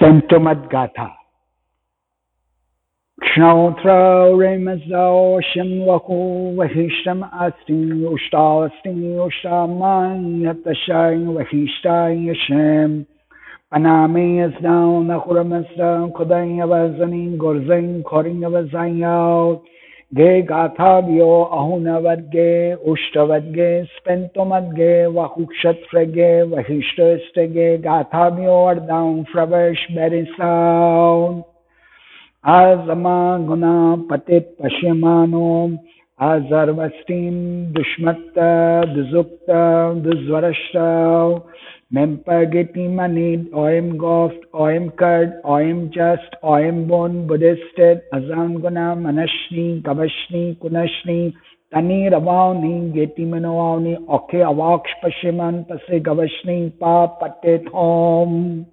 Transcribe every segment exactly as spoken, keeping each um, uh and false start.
Spentomadgatha. Kshnautra Remazao Shinwaku Vahishtam Asti Ustavasti Ustavman Yatashay Vahishtai Yashem Panami is down Nakuramasta Kodayavazani Gorzain Koringavazayao Ge Gathabio Ahunavadge Ustavadge Spentomadge Vahukshatrege Vahishtastage Gathabio are down Fravesh Berisound Azama guna patit pashyamano azarvastim dushmatta duzukta duzvarashta mempagiti manid oim goft oim kurd oim just oim bon buddhisted azam guna manashni gavashni kunashni tani ravani geti manavani oke avaksh pashiman pase gavashni pa patit hom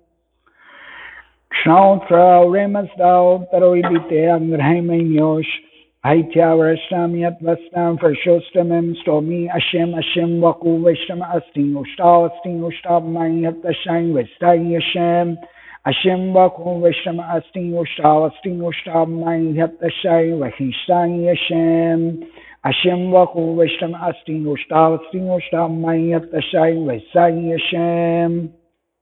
Kshnautra Remasdao Taroidite Angrahimyosh Haitya Vrashtam Yat Vastam Frashostamim Stomi Ashem Ashem Vaku Vishtam Asti Ushtav Asti Ushtav Mayat Ashang Vestai Ashem Ashem Vaku Vishtam Asti Ushtav Asti Ushtav Mayat Ashang Vahishtai Ashem Ashem Vaku Vishtam Asti Ushtav Asti Ushtav Mayat Ashang Vestai Ashem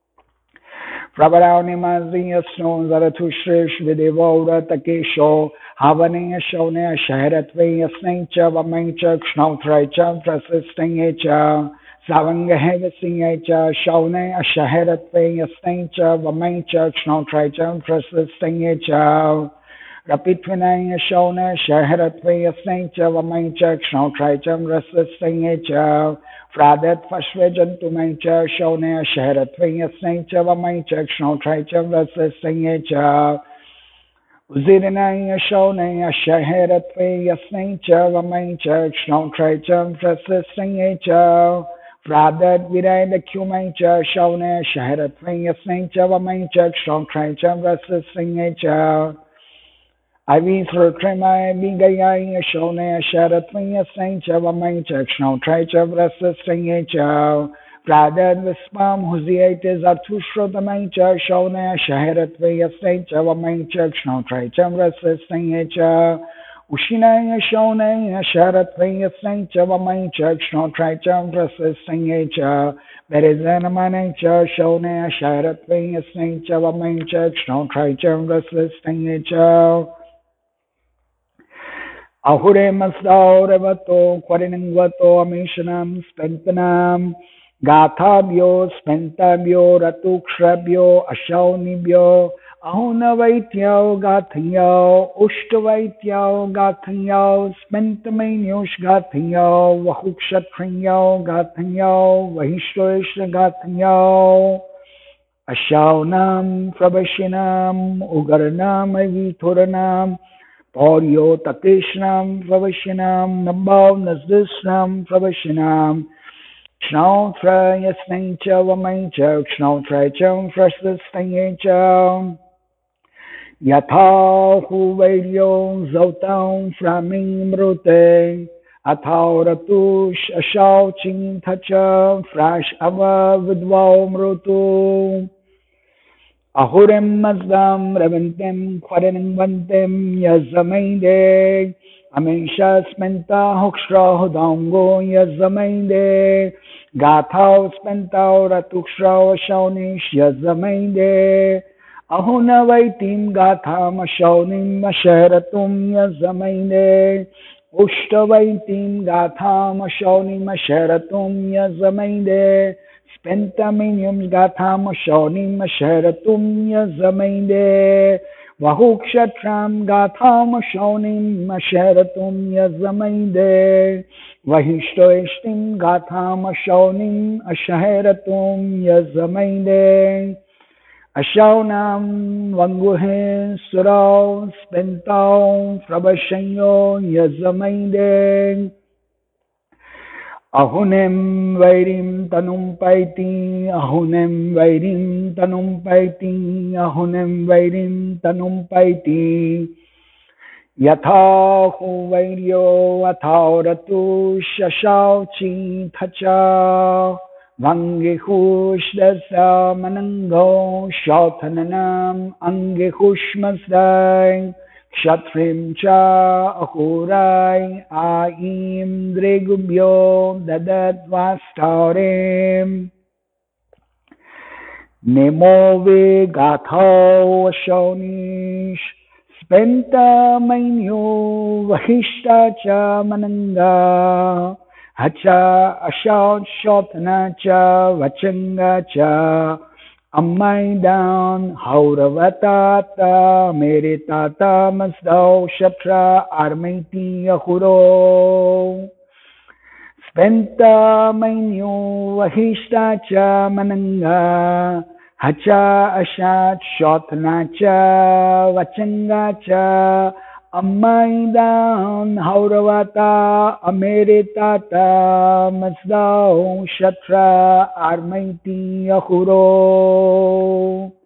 Prabharao Nimazi Sno Zaratushrish Videvoda Takesho Havane Shone Shaharatve Yasnacha Vamencha Kshnautracha Prasistingacha Savangahevasingacha Shone Shaharatve Yasnacha Vamencha Kshnautracha Prasistingacha Rapitvinaya Shone Shaharatve Yasnacha Vamencha Kshnautracha Prasistingacha Fradat Fashvejantu Mancha Shone Shaharatve Yasnacha Vamencha Kshnautracha Prasistingacha Uzirinaya Shone Shaharatve Yasnacha Vamencha Kshnautracha Prasistingacha Fradat Virayda Kumancha Shone Shaharatve Yasnacha Vamencha Kshnautracha Prasistingacha Avisra Kremaya Vigaya Shone Sharatviya Saincha Vamencha Kshnautracha Prasistingacha Pradad Vispam Huziate Zartushrotamancha Shone Shaharatviya Saincha Vamencha Kshnautracha Prasistingacha Ushinaya Shone Shaharatviya Saincha Vamencha Kshnautracha Prasistingacha Berizana Manancha Shone Shaharatviya Saincha Vamencha Kshnautracha Prasistingacha Ahure Masdao Revato Kwarinangvato Amishanam Spentanam Gathabyo Spentabyo Ratukshrabyo Ashaunibyo Ahunavaityo Gathayo Ushtavaityo Gathayo Spentamaniush Gathayo Vahukshatriyo Gathayo Vahishtoishra Gathayo Ashaunam Prabhashinam Ugarnam Avithuranam Pauryo Takeshnam Pravashinam Nabhav Nazdisnam Pravashinam Kshnautra Yasnacha Vamencha Kshnautracha Prasistingacha Yatha Huvailyo Zautam Framim Rute Athauratush Ashau Chintacha Frash Ava Vidvav Mrutu Ahurim Mazdam Reventem Kwarenim Vantem Yazamainde Amisha Spenta Hokshra Hodango Yazamainde Gathao Spenta Ratuksha Shaunish Yazamainde Ahuna Vaitim Gatha Mashaunim Masharatum Yazamainde Ushtavaitim Gatha Mashaunim Masharatum Yazamainde Pentaminium Gatham Shonim Masharatum Yazamainde Vahukṣatram Gatham Shonim Masharatum Yazamainde Vahishtoishtim Gatham Shonim Ashaharatum Yazamainde Ashaunam Vanguhe Surau Spentau Prabhashanyo Yazamainde Ahunem Vairim Tanum Paiti, Ahunem Vairim Tanum Paiti, Ahunem Vairim Tanum Paiti, Yatha Vairyo Athauratu Shashauchi Thacha Vangihushdasa manango Shothananam Angihushmasdai Kshatrim cha Ahurai Aim Dregubhyo Dadadvastarim Nemo ve Gathao Shonish Spenta Mainyo Vahishta cha Mananga Hacha Ashaut Shotana cha Vachanga cha Ammai down Hauravata Mere Tata Masdao Shatra Armaiti Ahuro Spenta Mainyo Vahishta cha Mananga Hacha Ashat Shotana cha Vachanga cha Ammai down Hauravata Ameritata Masdao Shatra Armaiti Ahuro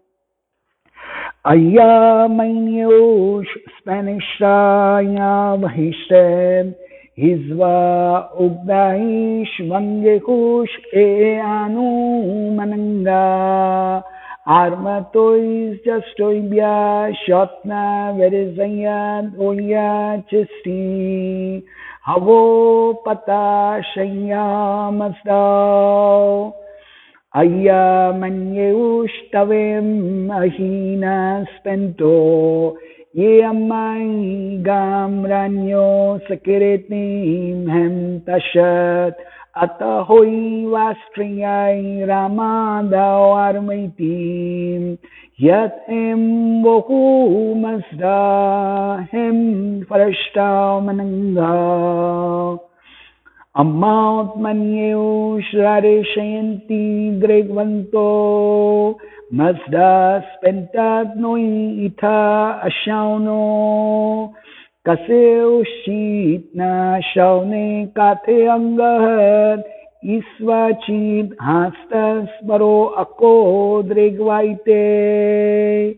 Aya Mainyosh Spanish Raya Vahishtem Hizva Ugdaish Vangekush E Anu Mananga Armatois Justoibia Shotna Verizayad Oya Chisti Havo Pata Shaya Masdao Aya Manyeush Tavem Ahina Spento Ye Amai Gam Ranyo Sakiritim Hem Tashat Atahoi Vastriyai Ramadao Armaitim Yat Em Bohu Masda Hem Farashta Mananga Amount Manyeush Radeshayanti Dregvanto Mazda Spentat Noi Ita Ashauno Kaseu Shitna Shaune Kate Angahat Isvachit Hastas Baro Ako Dregvaite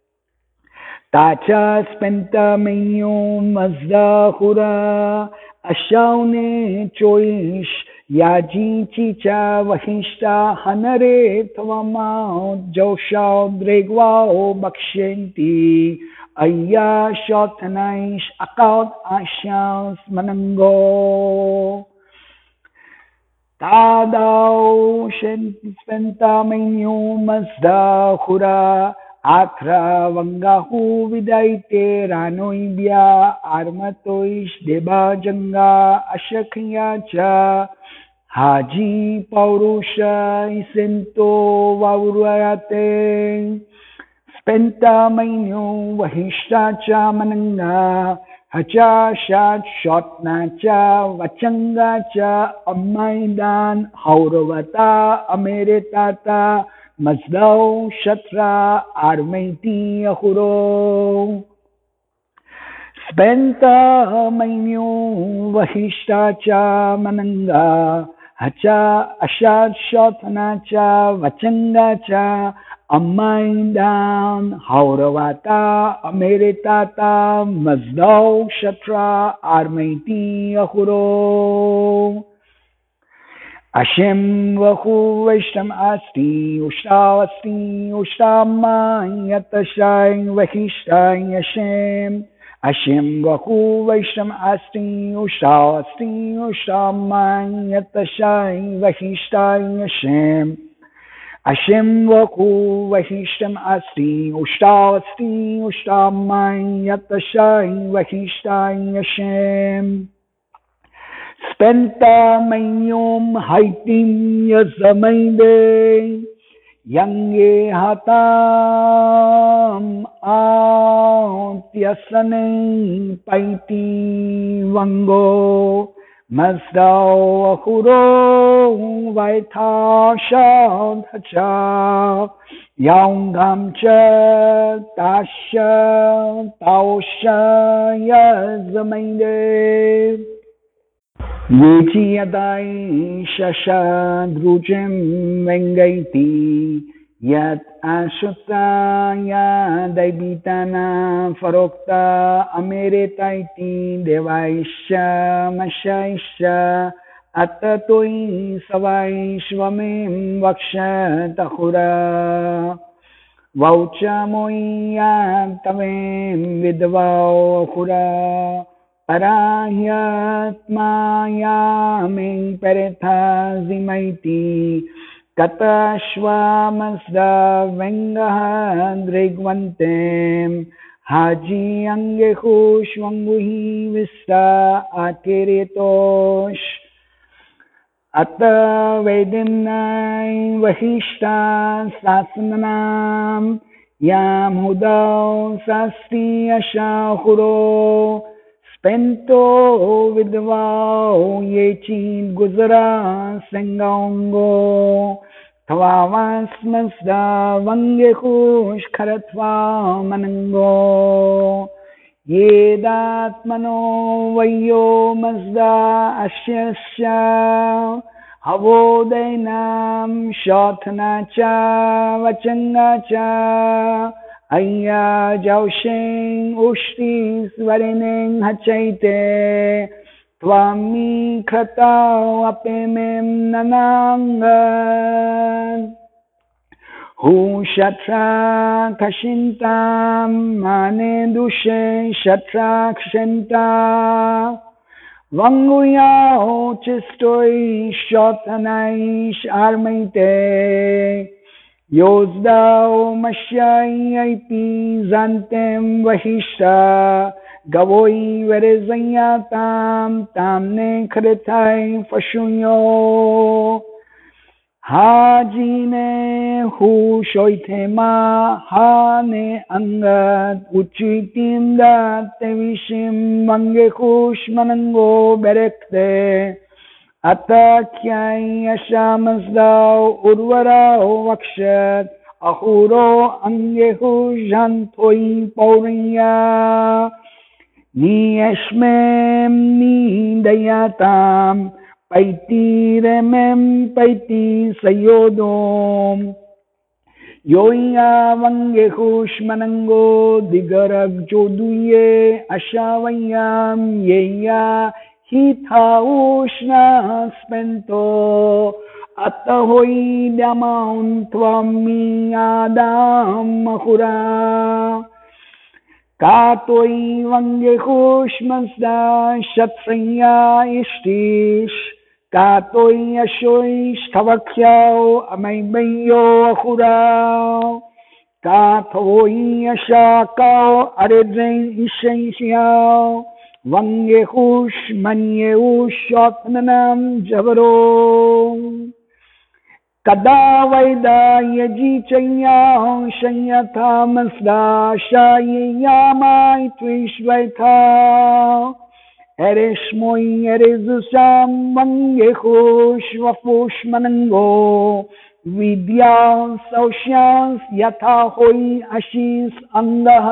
Tacha Spenta Mayum Mazda Hura Ashaune Choish Yaji Chicha Vahishta Hanare Tavamao Joshao Dregwao Bakshenti Aya Shotanaish Akaut Ashans Manango Tadao Shenti Spenta Mainyu Mazda Hura Atra Vangahu Vidaite Ranoibia Armatoish Deba Janga Ashakya cha Haji Paurusha Isento Vaurate Spenta Mainyu Vahishta cha Mananga Hacha Shat Shotna cha Vachanga cha Ammaidan Hauravata Ameritata Mazdao Shatra Armaiti Ahuro Spenta Mainyu Vahishta cha Mananga Hacha Ashat Shotana cha Vachanga cha Ammaidan Hauravata Ameritata Mazdao Shatra Armaiti Ahuro Ashem Vahu Vaishtam Asti Ushta-asti Ushta-ma-yata-shai Vahishtai Ashem Ashem Vahu Vaishtam Asti Ushta-asti Ushta-ma-yata-shai Vahishtai Ashem Ashem Vahu Vahishtam Asti Ushta-asti Ushta-ma-yata-shai Vahishtai Ashem Spenta Mainyum Haitim Yazamainde Yange Hatam Atyasane Paiti Vango Mazdao Ahuro Vaita Shad Hacha Yaungam Cha Tasha Taosha Yazamainde Yechi Yadai Shasha Drujem Vengaiti Yat Ashutaya Daibitana Farokta Ameritaiti Devaisha Mashaisha अत तोयि सवैश्वमें वक्षतहुरा वौचमोय्यां तवें विद्वाहुरा पराह्यत्मायामें परथाजिमैति कतश्वामस्दा व्यङ्गः दृग्वन्तें हाजी अंगेहुष्वंगुहि vista आकिरितोष अत वैदिन्नाय वहिष्ठा सासनानां यां हुदौ शास्ति अशाहुरो स्पेन्तो विद्वाओ ये चीन गुजरा संगोंगो थवावास्मस्दा वंगेहुष खरत्वा मनंगो ये दात्मनो वयो मस्दा अश्यस्या हवोदैनां शोथना चा वचंगा चा अय्या जौशें उष्टि स्वरिनें हचैते त्वामी खताओ अपेमें ननांगन हु शत्रा खशिन्तां माने दुषे शत्रा क्षन्ता वंगुयाओ चिस्तोई शोथनाइश आर्मैते योजदाओ मश्यायैपि जान्तें वहिष्ठा गवोई वरेजयातां तामने खरथाई फशुयो हाजीने हु शोइथेमा हाने अंगत उचितिम दाते विशिम मंगे खुश मनंगो बेरेक्ते अतक्याय यशामस्दाओ उर्वराओ वक्षत अहुरो अंगे हुजंतोई पौरिया नियश्में निदयाताम पैती रेमें पैती सयोदोम योया वंगे खुश मनंगो दिगरग जोदुये अशावयाम येया ही था उष्णा स्पेंतो अतहोई दमाउन त्वमी आदाम महुरा कातोई वंगे खुश मस्दा शत्रया इष्टिश कातोई अशोइश थवक्याओ अमैबयो अखुरा काथोई अशाकाओ अरेद्रें इशैश्याओ वंगे खुश मन्ये उशोत्ननम जबरो कदा वैदा यजी चैयां शय्यथा मस्दा शाययामाय त्विश्वैथा एरेश्मोई एरेजुसाम वंगे खुश वफुश मनंगो विद्यां सौश्यांस यथा होई आशीष अंगः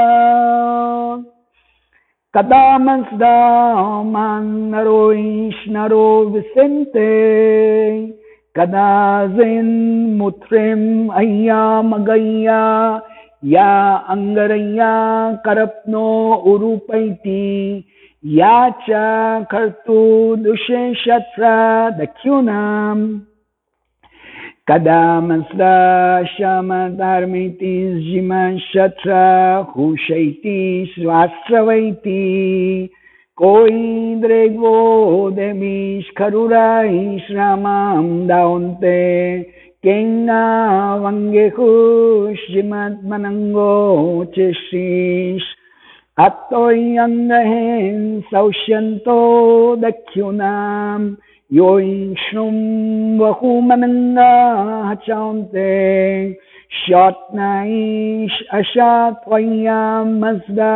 कदा मस्दा मान नरोइश नरो विसेंते कदा जिन मुत्रिम अय्या मगैया या अंगरैया करपनो उरुपैति या च कर्तु दुषे शत्रा दख्युनाम कदा मस्दा शमधर्मिति जिमा शत्रा हुशैति स्वास्त्रवैति कोई द्रेगो देमीश खरुराइश रामाम दाउन्ते केंगा वंगे खुश जिमत मनंगो चिशीश अत्तोई अंगहेन सौश्यंतो दख्युनाम योई श्रुम वहु मनंगा हचाउन्ते शोत्नाइश अशात्वयाम मस्दा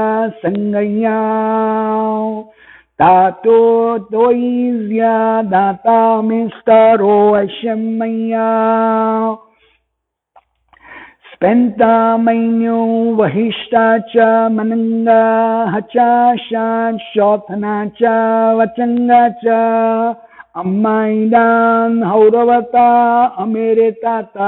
संगयाओ तातो तोइज्या दाता मिस्तरो अशमया स्पेंता मैन्यो वहिष्ठा च मनंगा हचा शान शोथना च वचंगा च अम्माइदान हौरवता अमेरे ताता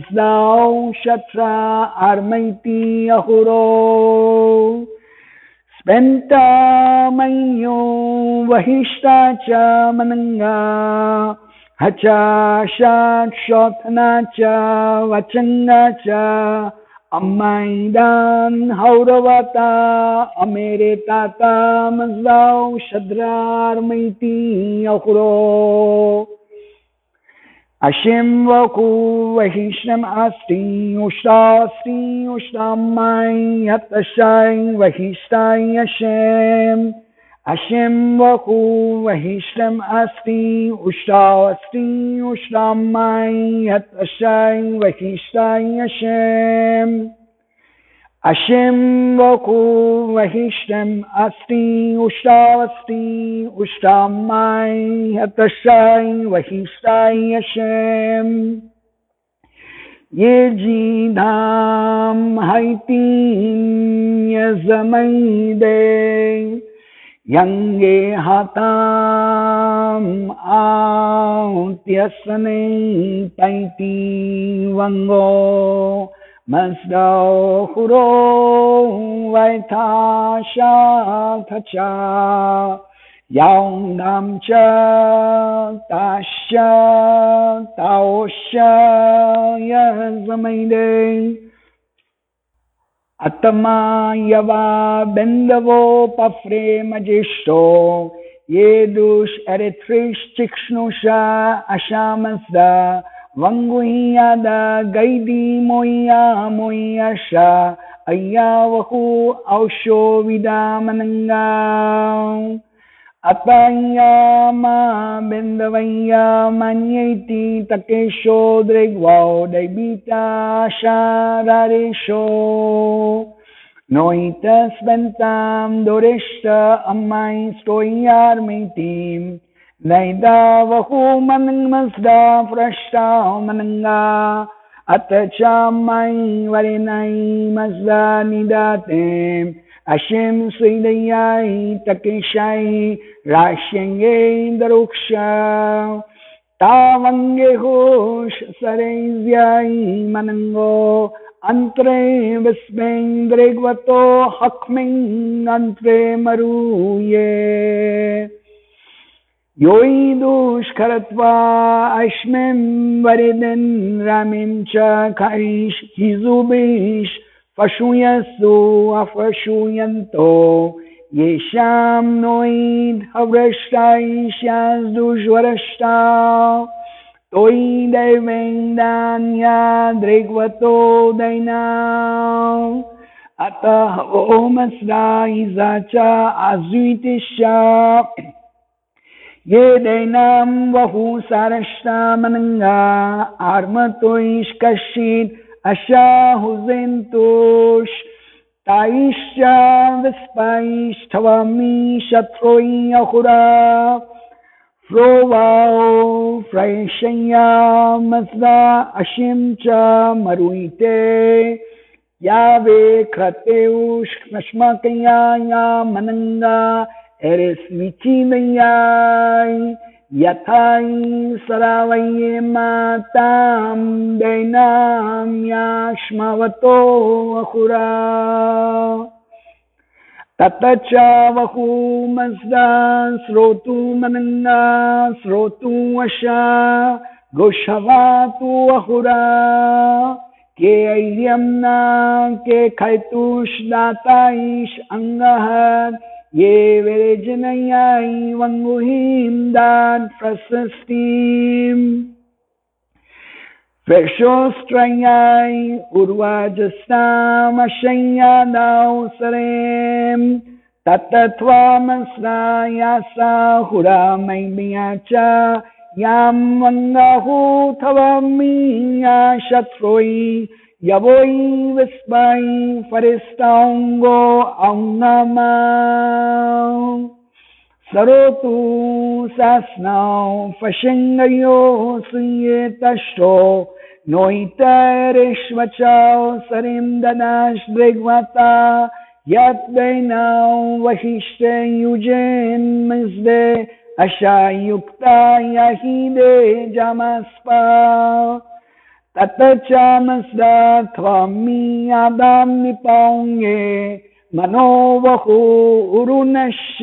मस्दाओ शत्रा आर्मैति अहुरो Spentamyo Vahishta cha Mananga Hacha Shat Shotana cha Vachanga cha Amaidan Hauravata Amere Tata Mazdao Shadrar Maiti Akhuro Ashim Vaku Vahishnam Asti Ushtasti Ushtamai Hatashai Vahistai Ashem Ashim Vaku Vahishnam Asti Ushtasti Ushtamai Hatashai Vahistai Ashem Ashim Vaku Vahishnam Asti Ushtavasti Ushtamai Hatashai Vahistai Hashem Yeji Dham Haitin Yazamaide Yange Hatam Autyasane Taiti Vango Masdao Huro Vaitasha Tacha Yaunam Cha Tasha Taosha Yazamaide Atama Yava Bendavo Pafre Majisto Yedush Eretrish Chikshnusha Ashamasda Vanguiyada Gaidi Moya Moyasha Ayavahu Ausho Vidamananga Atayama Bendavaya Manyeti Takesho Dregwao Daibita Shararesho Noitas Bentam Doreshta Amai Stoyar Metim Naida Vahu Manang Mazda Frashta Mananga Atacha Mai Varinai Mazda Nidatem Ashim Sridayai Takeshai Rashenge Daruksha Tavange Hosh Sarezyai Manango Antre Vismeng Dregvato Hakmeng Antre Maruye Yoidush Karatva Ashmem Variden Ramim Cha Kaish Hizubish Fashuyasu Afashuyanto Yesham Noid Havrashtai Shaz Dushwarashta Toi Devendanya Dregvato Daina Ata Omasda Izacha Azuitisha Ye Dainam Vahu Sarashta Mananga Armatoish Kashid Asha Huzentosh Taisha Vispaish Tavami Shatroi Ahura Frovao Fraishaya Mazda Ashimcha Maruite Yave Krateush Nashmakaya Mananga Eres Vichinayai Yathai Saravaye Matam Dainam Yashmavato Ahura Tatacha Vahu Mazda Srotu Mananga Srotu Asha Goshavatu Ahura Ke Airyamna Ke Kaitush Dataish Angahat Ye Verejanayai Vanguhim Dan Prasastim Veshostrayai Urvajastam Ashayadau Sarem Tatatva Masrayasa Hura Maimiyacha Yam Vangahu Tavamiya Shatroi Yavoi Vispai Faristaungo Aunama Sarotu Sasnau Fashingayo Suyetashto Noitereshvachao Sarim Danash Dregvata Yat Dainau Vahishte Yujen Mizde Ashayukta Yahide Jamaspa Tatacha Mazda Tvami Adam Nipaunge मनो वहु उरुनश्य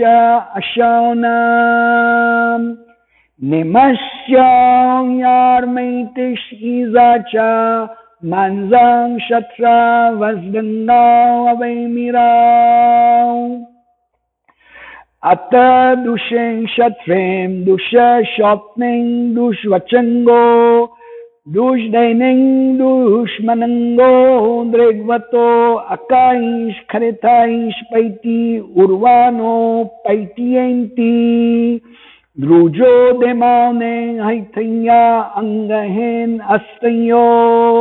अशौनाम निमश्य यार्मैतिश इजाचा manzang shatra vasdanga avaimirao atta dushen shatrem dusha shotning dushvachango dushdaineng dushmanango dregvato akaish kharetaish paiti urvano paitienti Drujo demone haitanya angahen astayo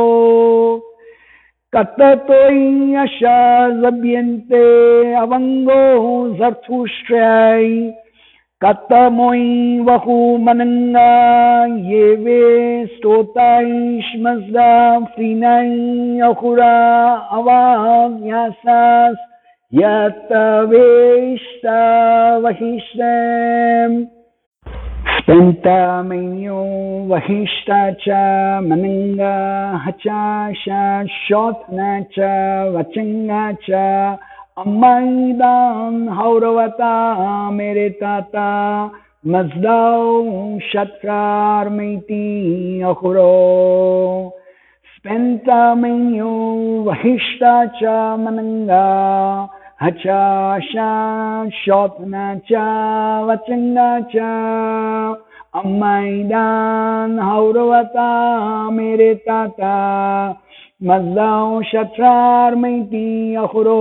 Katatoi asha zabiente avango zartushtrei Katamoi vahu mananga yeve stotaish mazda frinai akura avagyasas yataveshta vahishem Spenta menyo vahishta cha mananga hacha sha shotna cha vachanga cha amaidan hauravata mere tata mazdao shatrar meiti akhuro Spenta menyo vahishta cha mananga hacha sha shotna cha vachanga cha amaidan hauravata mere tata mazdao shatrar meiti akhuro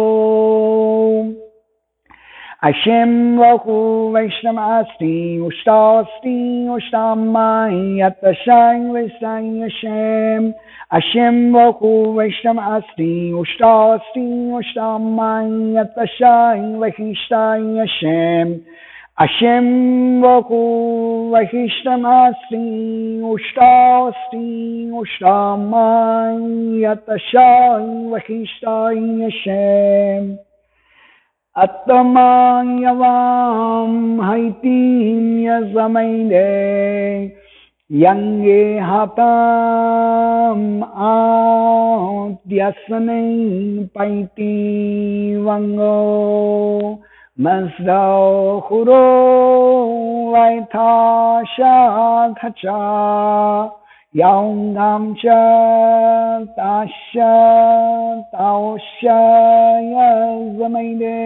Ashem vahu vaishnamasti ushtasti ushtamai atashai vaisai Ashem Ashem vahu vaishnamasti ushtasti ushtamai atashai vahishtai Ashem Ashem vahu vaishnamasti ushtasti ushtamai atashai vahishtai Ashem Attamayavam haitim yazamaide yange hatam adyasane paiti vango mazdao khuro vaitha shakhacha yaungam cha tasha taosha yazamaide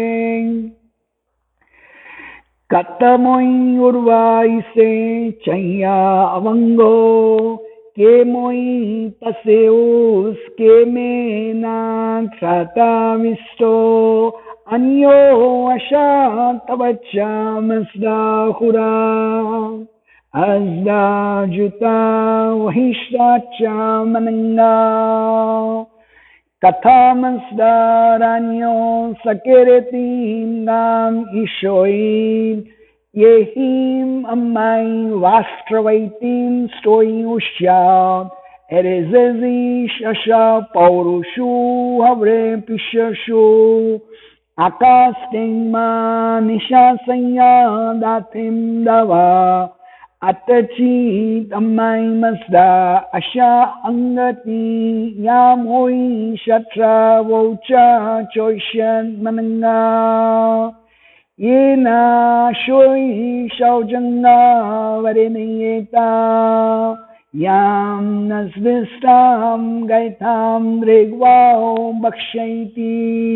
Katamoi urvaise chaya avango ke moi paseus ke mena trata visto anyo asha tavacha masda khura azda juta vahishta cha mananga Kathamasdaranyo sakeretim nam ishoim yehim amai vastravaitim stoyushya erezezish asha paurushu havre pishashu akasting manishasanya datim dava Attachit amai masda asha angati yamoi shatra vocha choishan mananga yena shoi shaujanga varenayeta yam nasvistam gaitam dregvao bakshaiti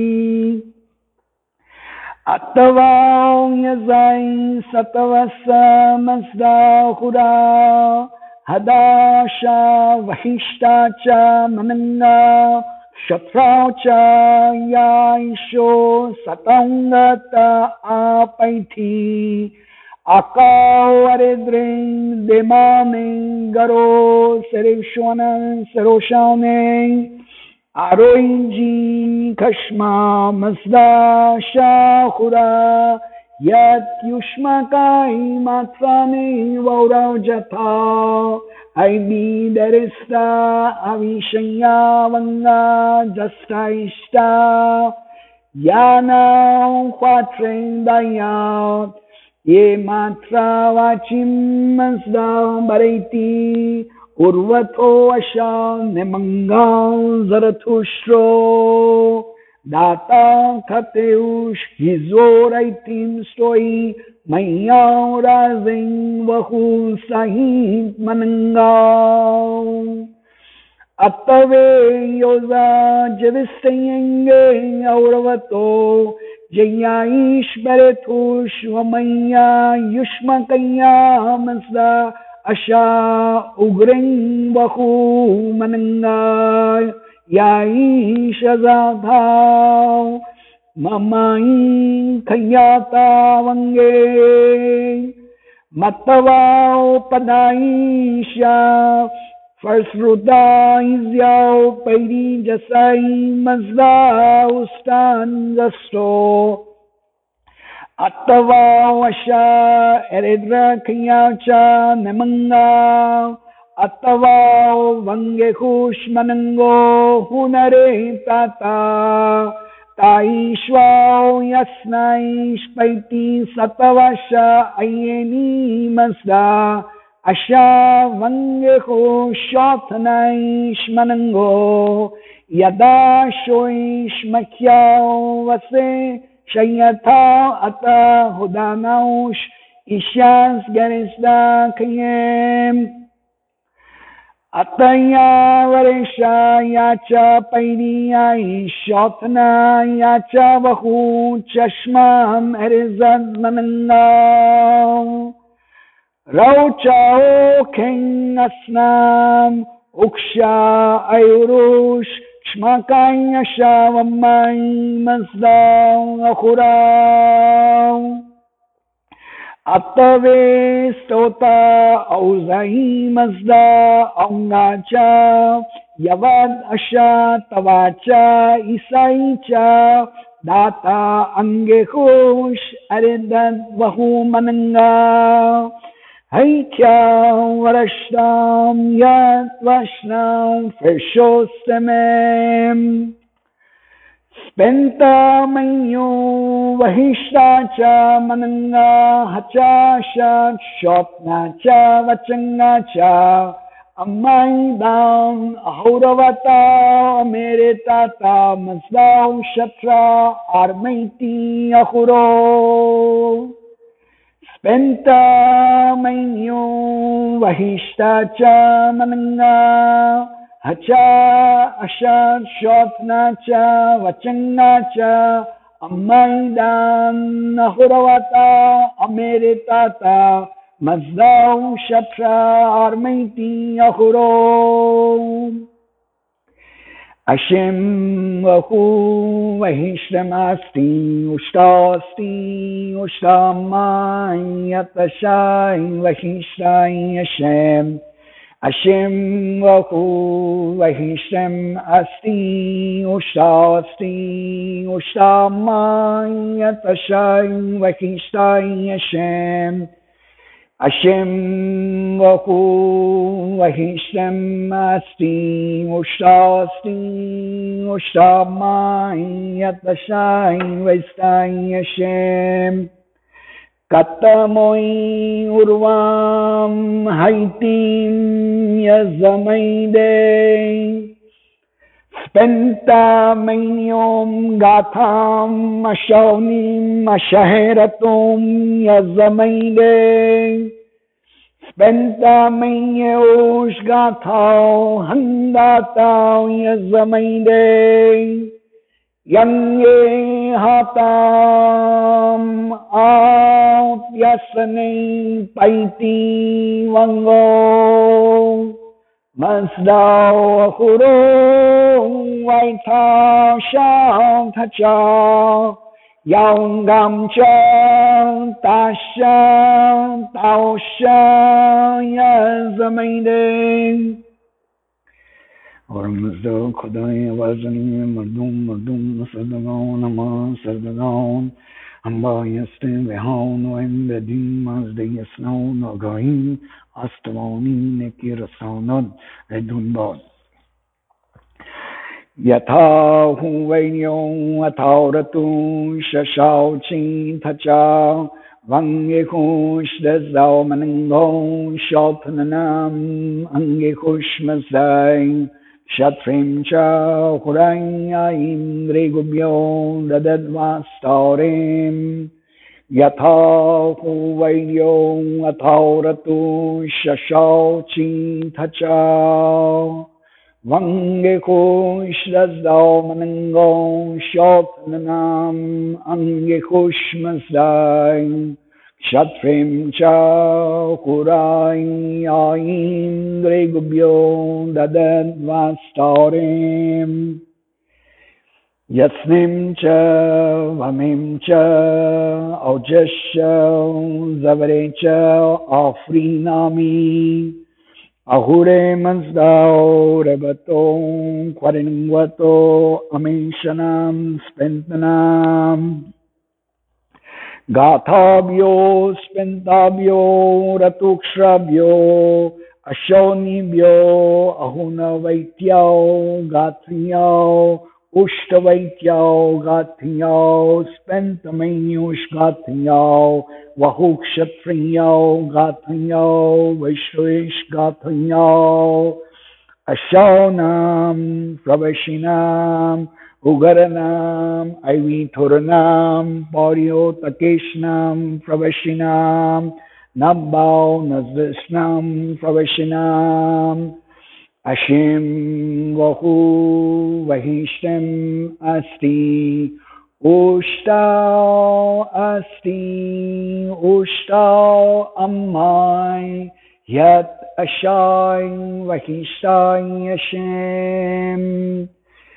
Attavao yazai satavasa masda khura hadasha vahishta cha mananga shatrao cha yaisho satangata apaithi akawaredring demane garo sereshwanan seroshanen Aroinji kashma masda shakura yat yushmakai matrani vaurau jata aini derista avishanya vanga jasta ishta yana quatrin dayat ye matra vachim masda baraiti Urvato asha nemangal zaratushro Data Kateush Hizoraitim Stoi Mayao Razing Vahu Sahit Manangao Attave Yoza Javistayenge Auravato Jayaish Beretush Vamaya Yushmakaya Masda Asha Ugreng Vahu Manangay Yaish Azadhav Mamai Kayata Vange Matavao Padaisha First Ruda Izyao Pairi Jasai Mazda Ustan Zasto Attava Asha Eredra Kayacha Nemanga Attava Vange Kush Manango Hunare Tata Taishwa Yasnaish Paiti Satavasha Ayeni Mazda Asha Vange Kush Shatnaish Manango Yada Shoish Makyao Vase Shayata Ata Hudanaush Ishans Garisda Kayem Ataya Varesha Yacha Paidiya Ishotna Yacha Vahu Chashmam Erizad Mananga Rauchao King Asnam Uksha Ayurush Shmakaya Shavamai Mazda Akhura Attave Stota Auzahi Mazda Aungacha Yavad Asha Tavacha Isaicha Data Angehush Aridad Vahu Mananga Haikya Varashtam Yat Vashnam Fershostamem Spenta Mayu Vahishtacha Mananga Hachasha Shotnacha Vachangacha Amaidam Ahuravata Meretata Mazdao Shatra Armaiti Ahuro Spenta Mayu Vahishtacha Mananga Hacha Asha Shotnacha Vachangacha Amaidan Nahuravata Ameritata Mazdao Shatra Armaiti Ahuro Hashem Vahu Vahishtamasti Ushtasti Ushtamai Yatashai Vahishtai Hashem Hashem Vahu Vahishtam Asti Ushasti Ushtamai Yatashai Vahishtai Hashem Hashem Vahu Vahishtam Asti Ushasti Ushtamai Yatashai Vahishtai Hashem Katamoi Urvam Haitim Yazamaide Spenta Mayom Gatham Ashaunim Ashaheratum Yazamaide Spenta Mayosh Gathao Handatao Yazamaide Yang ye hatam out yasane paiti wango Masdao Ahuro Waita Shang Tacha Yang Gam Chang Tasha Taosha Yazamaide और मज़दो खुदाई आवाज़नी मर्दूम मर्दूम सदगाऊन अमा सदगाऊन अम्बा यस्ते वेहाऊन वैम बेदीन मज़दे यस्नाऊन अगाईन अस्तवाऊनी नेकी रसाऊनद एदुन बाद यथा हुवैन्यों अथावरतु शशाओ चीन थचा Vange Kush Dezao Manango Shopnanam Ange Kush Mazai Shatrim cha huranya indri gubyo dadadvastorim Yatha vaidyo athauratu shashauchi thacha Vange kushrazdao manango shotnanam ange kushmasdai Shatrim cha kurai aindre gubyo dadadvastorim Yasnim cha vamim cha aujasya zavare cha afrinami Ahure mazdao rebato kwarinwato amishanam spentanam Gathabyo spentabyo ratukshrabyo ashonibyo ahuna vaityao gatriyao Ushtavaityao gathiyao spentamanyush gathiyao vahukshatriyao gathiyao vaishresh gathiyao ashaunam pravashinam ugaranam aivithuranam paryotakeshnam pravashinam nabbao nazisnam pravashinam Ashim vahu vahishtam asti Ushtao asti Ushtao ammai Yat ashai vahishtai Ashim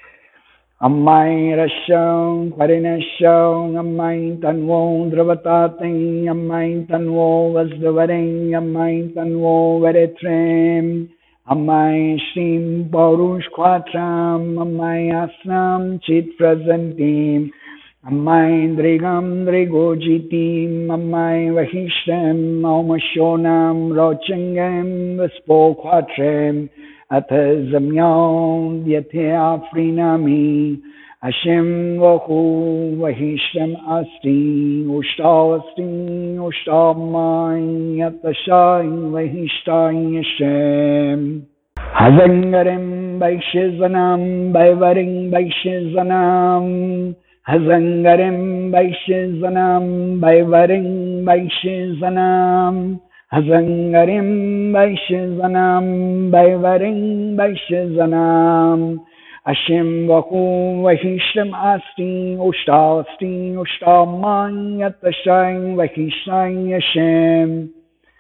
Ammai rasham parinasham Ammai tanvo dravatate Ammai tanvo vasdavare Ammai tanvo varetrem Amai Shrim Parush Quatram, Amai Asnam Chit Prasantim, Amai Drigam Drigojitim, Amai Vahishtam, Aumashonam Rochangam, Vaspo Quatram, Atazamyam Vyatya Frinami, Hashem Vahu Vahishtam Asti, Ushtav Asti, Ushtav Mai, Yatashai Vahishtai Hashem. Hazangarim Vaishizanam, Baivarim Vaishizanam, Hazangarim Vaishizanam, Baivarim Vaishizanam, Hazangarim Vaishizanam, Baivarim Vaishizanam. Ashim vahu vahishtam asti, ushta asti, ushta manyatashai vahishtai Hashem.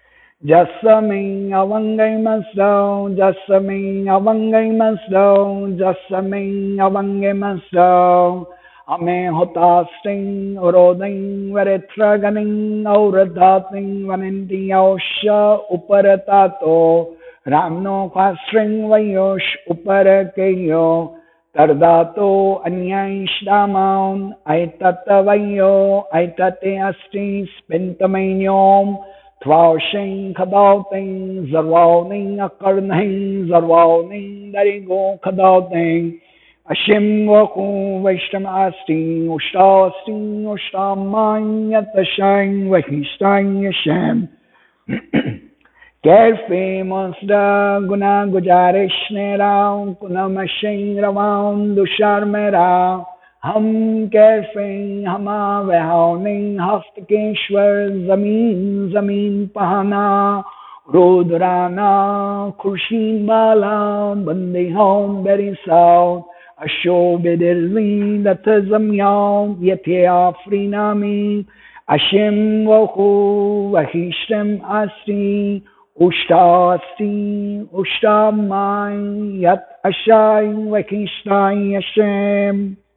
Jasame avangai masdao, jasame avangai masdao, jasame avangai masdao. Ame hotasting uroding varetraganing auradating vanenti ausha uparatato. Ramno kwasring vayosh uparakeyo tardato anyayishdamaun aitatavayo aitate asti spentamanyom tvaushing kadauting zarvauning akarnaing zarvauning darigo kadauting ashim vaku vaishtam asti ushta asti ushta manyatashang vahishtai Hashem. Kerfe mosda guna gujarish nera kunamashin ravam dushar mera hum kerfe hama vehauning haftakeshwar zameen zameen pahana rudrana kurshin bala bande home beri sound asho bedirli latazamyam yatya frinami ashim vahu vahishtam asti Ushta asti, ushta mai, yat ashai, vakishtai Hashem.